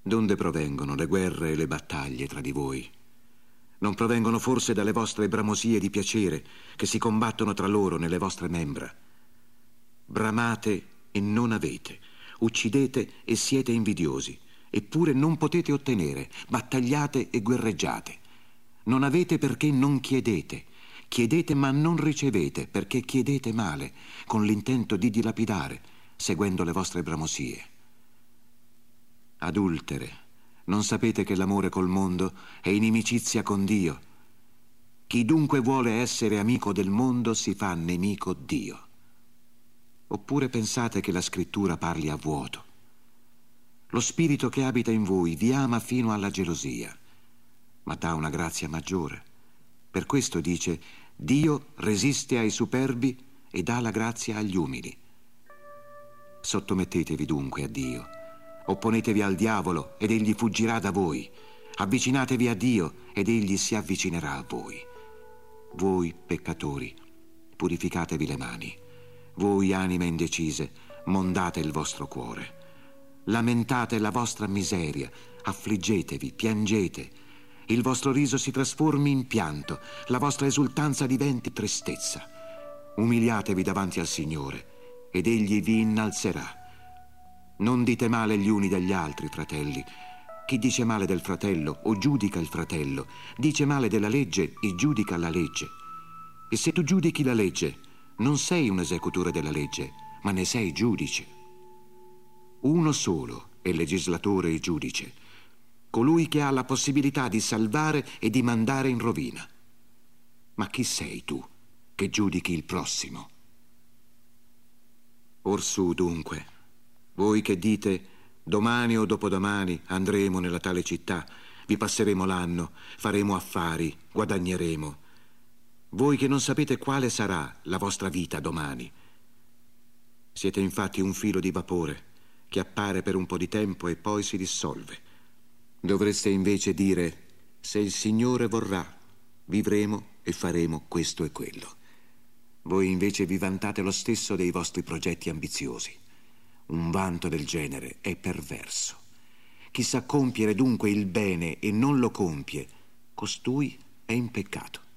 Donde provengono le guerre e le battaglie tra di voi? Non provengono forse dalle vostre bramosie di piacere che si combattono tra loro nelle vostre membra? Bramate e non avete, uccidete e siete invidiosi, eppure non potete ottenere, battagliate e guerreggiate. Non avete perché non chiedete, chiedete ma non ricevete perché chiedete male, con l'intento di dilapidare, seguendo le vostre bramosie. Adultere, non sapete che l'amore col mondo è inimicizia con Dio? Chi dunque vuole essere amico del mondo si fa nemico Dio. Oppure pensate che la scrittura parli a vuoto? Lo spirito che abita in voi vi ama fino alla gelosia, ma dà una grazia maggiore. Per questo dice: Dio resiste ai superbi e dà la grazia agli umili. Sottomettetevi dunque a Dio. Opponetevi al diavolo ed egli fuggirà da voi. Avvicinatevi a Dio ed egli si avvicinerà a voi. Voi peccatori, purificatevi le mani. Voi anime indecise, mondate il vostro cuore. Lamentate la vostra miseria, affliggetevi, piangete. Il vostro riso si trasformi in pianto, la vostra esultanza diventi tristezza. Umiliatevi davanti al Signore ed egli vi innalzerà. Non dite male gli uni degli altri, fratelli. Chi dice male del fratello o giudica il fratello, dice male della legge e giudica la legge. E se tu giudichi la legge, non sei un esecutore della legge, ma ne sei giudice. Uno solo è legislatore e giudice, colui che ha la possibilità di salvare e di mandare in rovina. Ma chi sei tu che giudichi il prossimo? Orsù dunque, voi che dite: domani o dopodomani andremo nella tale città, vi passeremo l'anno, faremo affari, guadagneremo. Voi che non sapete quale sarà la vostra vita domani. Siete infatti un filo di vapore che appare per un po' di tempo e poi si dissolve. Dovreste invece dire: se il Signore vorrà, vivremo e faremo questo e quello. Voi invece vi vantate lo stesso dei vostri progetti ambiziosi. Un vanto del genere è perverso. Chi sa compiere dunque il bene e non lo compie, costui è in peccato.